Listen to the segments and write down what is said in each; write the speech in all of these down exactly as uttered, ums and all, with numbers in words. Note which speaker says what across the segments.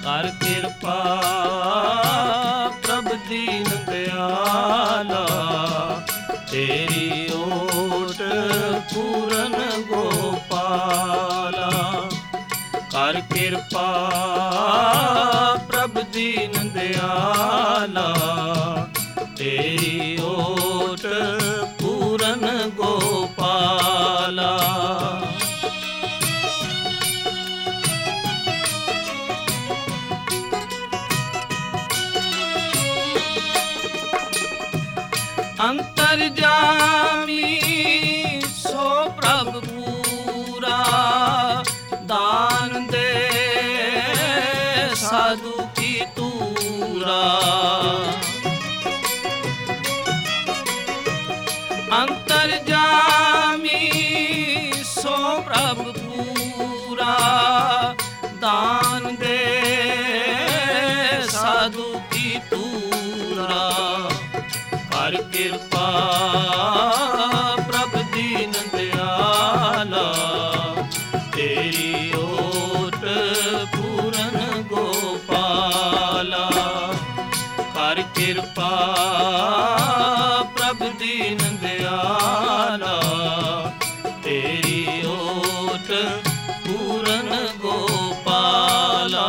Speaker 1: ਕਰ ਕਿਰਪਾ ਪ੍ਰਭ ਦੀਨ ਦਿਆਲਾ, ਤੇਰੀ ਓਟ ਪੂਰਨ ਗੋਪਾਲਾ। ਕਰ ਕਿਰਪਾ ਪ੍ਰਭ ਦੀਨ ਦਿਆਲਾ, ਤੇਰੀ ਓਟ ਪੂਰਨ ਗੋਪਾਲਾ। ਅੰਤਰਜਾਮੀ ਸੋ ਪ੍ਰਭ ਪੂਰਾ, ਦਾਨ ਦੇ ਸਾਧੂ ਕੀ ਤੂਰਾ। ਅੰਤਰਜਾਮੀ ਸੋ ਪ੍ਰਭ ਪੂਰਾ, ਦਾਨ ਦੇ ਸਾਧੂ ਕੀ ਤੂਰਾ। ਕਰ ਕਿਰਪਾ ਪ੍ਰਭ ਦੀਨ ਦਿਆਲਾ, ਤੇਰੀ ਓਟ ਪੂਰਨ ਗੋਪਾਲਾ। ਕਰ ਕਿਰਪਾ ਪ੍ਰਭ ਦੀਨ ਦਿਆਲਾ, ਤੇਰੀ ਓਟ ਪੂਰਨ ਗੋਪਾਲਾ।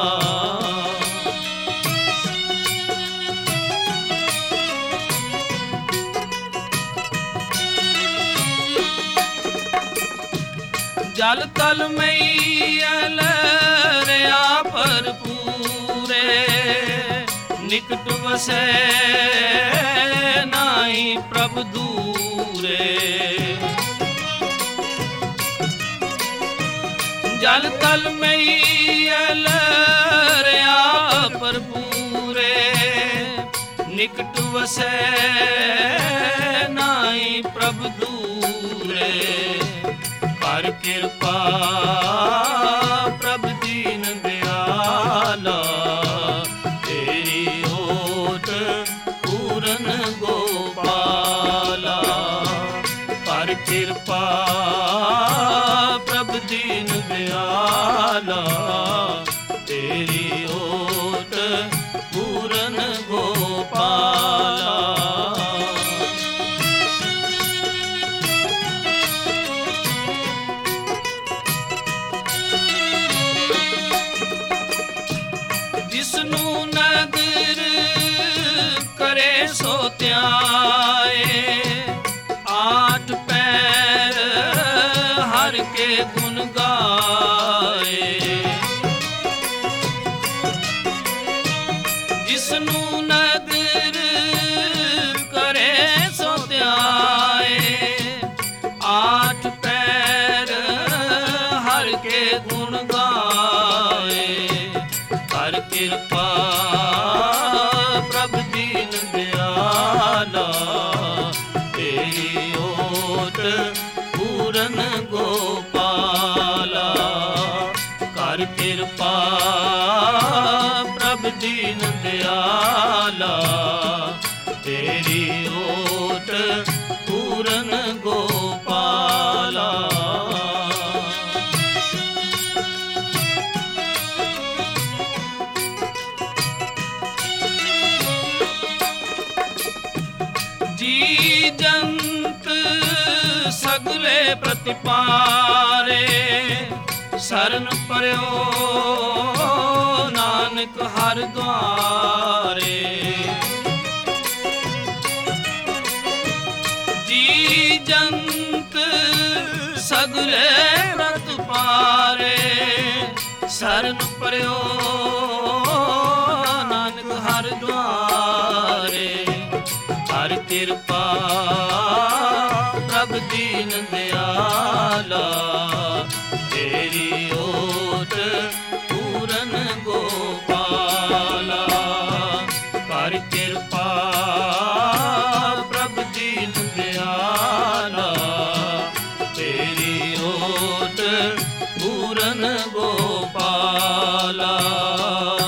Speaker 1: ਜਲ ਤਲ ਮਈਅਲ ਰਿਆ ਭਰਪੂਰੇ, ਨਿਕਟ ਵਸੈ ਨਾਹੀ ਪ੍ਰਭ ਦੂਰੇ। ਜਲ ਤਲ ਮਈਅਲ ਰਿਆ ਭਰਪੂਰੇ, ਨਿਕਟ ਵਸੈ ਨਾਹੀ ਪ੍ਰਭ ਦੂਰੇ। ਕਰ ਕਿਰਪਾ ਪ੍ਰਭ ਦੀਨ ਦਿਆਲਾ, ਤੇਰੀ ਓਟ ਪੂਰਨ ਗੋਪਾਲਾ। ਕਰ ਕਿਰਪਾ ਪ੍ਰਭ ਦੀਨ ਦਿਆਲਾ, ਤੇਰੀ ਓਟ ਪੂਰਨ ਗੋਪਾਲਾ। ਜਿਸਨੂੰ ਨਦਰ ਕਰੇ ਸੋ ਧਿਆਏ, ਆਠ ਪੈਰ ਹਰ ਕੇ ਗੁਣ ਗਾਏ। ਜਿਸਨੂੰ ਨਦਰ ਕਰੇ ਸੋ ਧਿਆਏ, ਆਠ ਪੈਰ ਹਰ ਕੇ ਗੁਣ ਗਾਏ। ਕਰ ਕਿਰਪਾ ਪ੍ਰਭ ਦੀਨ ਦਿਆਲਾ, ਤੇਰੀ ਓਟ ਪੂਰਨ ਗੋਪਾਲਾ। ਕਰ ਕਿਰਪਾ ਪ੍ਰਭ ਦੀਨ ਦਿਆਲਾ, ਤੇਰੀ ਓਟ ਪੂਰਨ ਗੋਪਾਲਾ। ਜੀ ਜੰਤ ਸਗਲੇ ਪ੍ਰਤਿਪਾਰੇ, ਸਰਨ ਪਰਿਓ ਨਾਨਕ ਹਰਿ ਦੁਆਰੇ। ਜੀ ਜੰਤ ਸਗਲੇ ਪ੍ਰਤਿਪਾਰੇ, ਸਰਨ ਪਰਿਓ ਨਾਨਕ ਹਰਿ ਦੁਆਰੇ। ਕਰ ਕਿਰਪਾ ਪ੍ਰਭ ਦੀਨ ਦਿਆਲਾ, ਤੇਰੀ ਓਟ ਪੂਰਨ ਗੋਪਾਲਾ। ਕਰ ਕਿਰਪਾ ਪ੍ਰਭ ਦੀਨ ਦਿਆਲਾ, ਤੇਰੀ ਓਟ ਪੂਰਨ ਗੋਪਾਲਾ।